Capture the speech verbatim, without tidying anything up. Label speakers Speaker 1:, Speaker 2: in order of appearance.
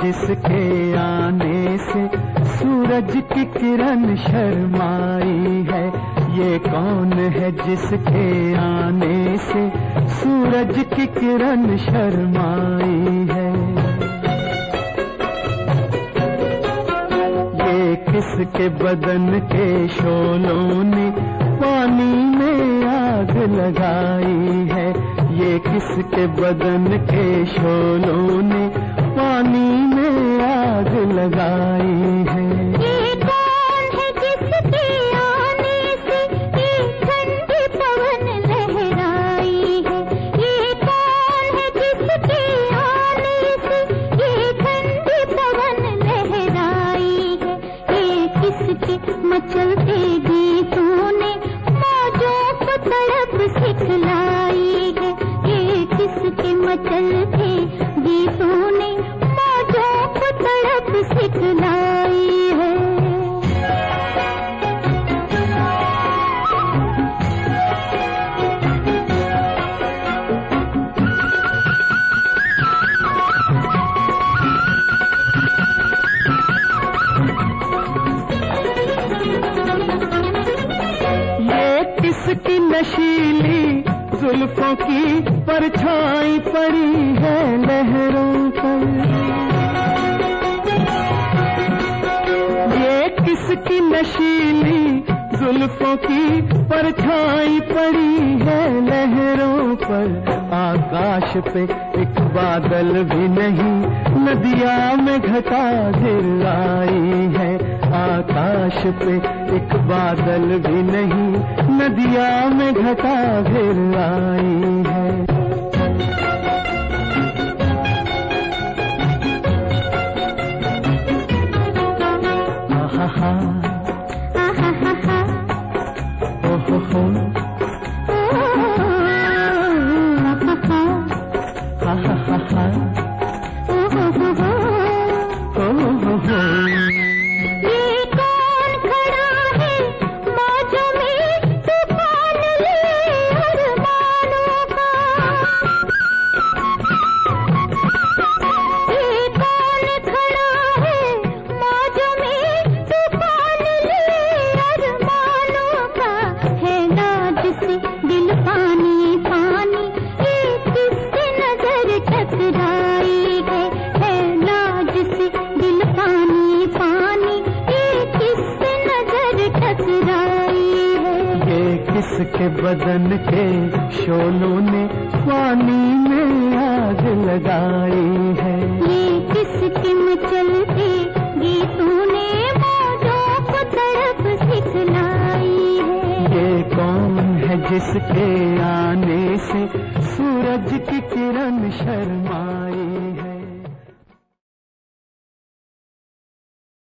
Speaker 1: जिसके आने से सूरज की किरण शर्माई है। ये कौन है जिसके आने से सूरज की किरण शर्माई है। ये किसके बदन के शोलों ने पानी में आग लगाई है। ये किसके बदन के शोलों ने पानी में आग लगाई है।
Speaker 2: ये कौन है जिसके आने से ये ठंडी पवन लहराई है। ये कौन है जिसके आने से ये ठंडी पवन लहराई है। ये किसके मचलते गीतों ने मौजों को तड़प सिखलाई है। ये किसके मचलते गीतों ने मौजों को तड़प सिखलाई है।
Speaker 1: ये किसकी नशीली जुल्फों की परछाई पड़ी है लहरों पर। ये किसकी नशीली जुल्फों की परछाई पड़ी है लहरों पर। आकाश पे एक बादल भी नहीं, नदिया में घटा गिर आई है। आकाश पे एक बादल भी नहीं, नदिया में घटा गिर आई है। आहा
Speaker 2: आहा हा हा
Speaker 1: ओ हो हो हा हा हा हा
Speaker 2: ओ हो हो हो।
Speaker 1: ओ हो हो।
Speaker 2: ये कौन खड़ा है मौजों में तूफान लिए अरमानों का। ये कौन खड़ा है मौजों में तूफान लिए अरमानों का। है नाज से दिल पानी पानी ये किससे नजर टकराई है। है नाज से दिल पानी पानी ये किससे नजर टकराई है।
Speaker 1: ये किसके बदन के शोलों ने पानी में आग लगाई है।
Speaker 2: ये किसके मचलते गीतों ने मौजों को तड़प सिखलाई है।
Speaker 1: ये कौन है जिसके आने से सूरज की किरण शर्माई